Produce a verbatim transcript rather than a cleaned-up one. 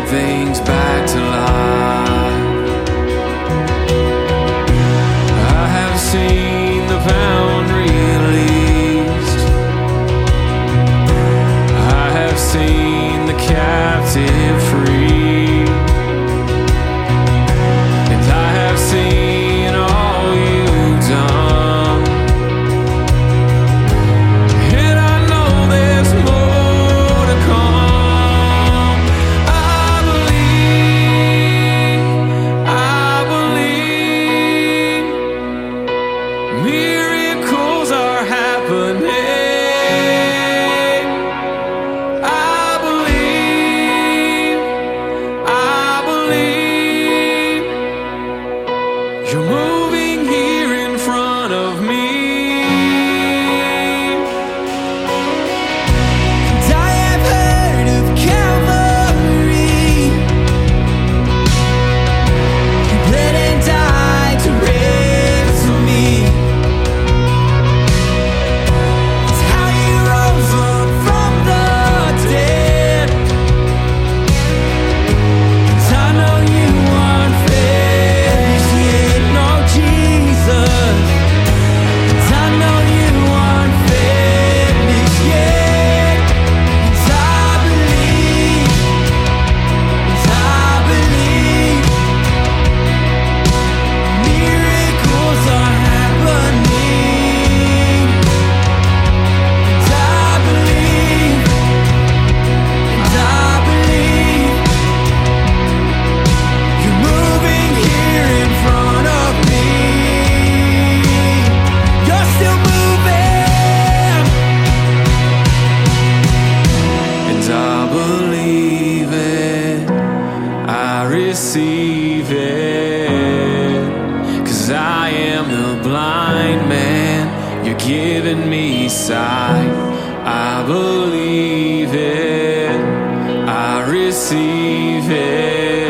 things back to life. I have seen the pound released. I have seen the captive free. And I have seen all you've done. And I know there's more to come. I believe, I believe miracles are happening. I believe, I believe you're moving here in front of me. And I have heard of Calvary. You bled and died to ransom me. It's how you rose up from the dead. And I know you aren't finished yet, no Jesus. And I know you aren't finished yet. And I believe, and I believe miracles are happening. And I believe, and I believe you're moving here in front of me. You're still moving. And I believe it. I receive it. 'Cause I am the blind man. You're giving me sight. I believe it. I receive it.